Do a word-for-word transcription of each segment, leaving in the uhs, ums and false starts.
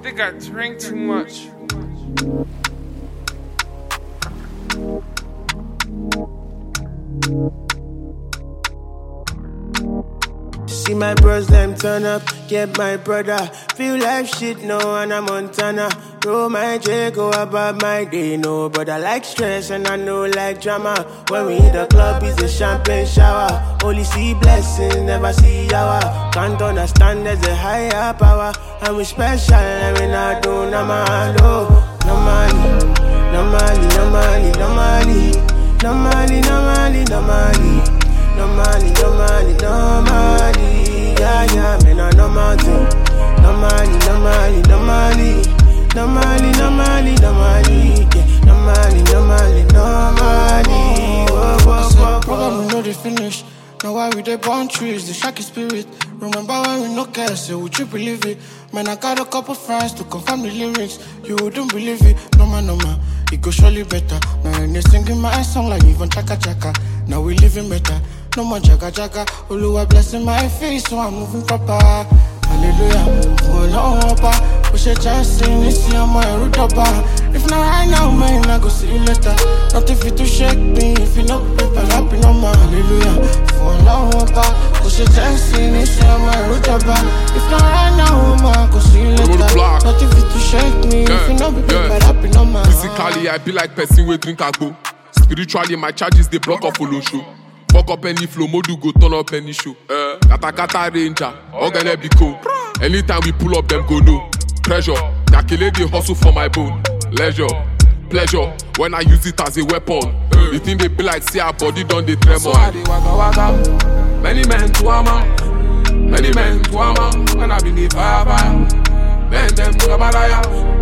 think I drink too much. See my bros, them turn up, get my brother. Feel like shit, no, and I'm Montana. Roll my J, go about my day, no. But I like stress and I know like drama. When we hit the club, it's a champagne shower. Only see blessings, never see hour. Can't understand there's a higher power. And we special, and we not do no man, no. No money, no money, no money, no money. No money, no money, no money. No money, no money, no money. Yeah, yeah, man, I no money. No money, no money, no money. No money, no money, no money. Yeah, no money, no money, no money. Whoa, whoa, whoa, problem we know they finish. Now why we they born trees, the shaky spirit. Remember when we no care, so would you believe it? Man, I got a couple friends to confirm the lyrics. You wouldn't believe it, no man, no man. It go surely better. Now they singing my song like even chaka chaka. Now we living better. No more jaga jaga. Oluwa blessing my face, so I'm moving proper. Hallelujah. Oh Lord, Papa. Push a chance in this year, my root up. If not right now, man, I go see you later. Not if you to shake me, if you know paper, happy no more. Hallelujah. Oh Lord, Papa. Push a chance in this year, my root up. If not right now, man, I go see you later. Not if you to shake me, yeah, if you know paper, yeah, happy no more. Physically, I be like person with drink and go. Spiritually, my charges they block off follow show. Fuck up any flow, modu go turn up any show. Uh, kata kata ranger, organic be cool. Anytime we pull up, them go no. Pressure, calculate the hustle for my bone. Leisure, pleasure, when I use it as a weapon. Uh, the thing they be like, see our body done the tremor. So I dey waka waka. Many men to ama, many men to ama. When I believe fire fire, men them gabaraya.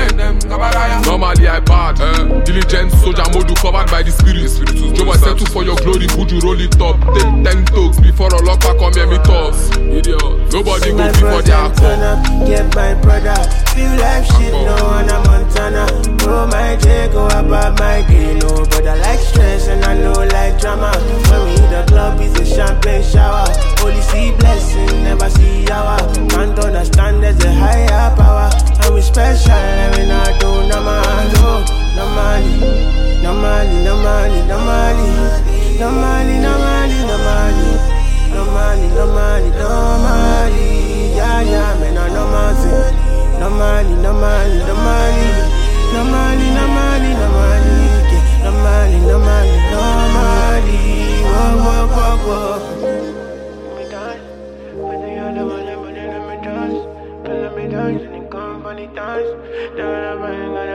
Normally I bad, eh? Diligent soldier mode covered by the spirit. Joe was settle for your glory, would you roll it up? Take ten talks before a lock back on me and me toss. Idiot. Nobody go before the alcohol. Get my brother, feel like shit, no, and I'm Montana. Roll my J, go about my day, no. But I like stress and I know like drama. When we hit the club, it's a champagne shower. Only see blessings, never see hour. Can't understand there's a higher power. And we special, and we not do no man, no. No money, no money, no money, no money. No money, no money, no money. No money, no money, no money. Yeah, yeah, man, I no money. No money, no money, no money. No money, no money, no money. Yeah, no money, no money, no money. Whoa, whoa, whoa, whoa. Let me dance, but the other one, let me dance. Let me dance, and it come funny times.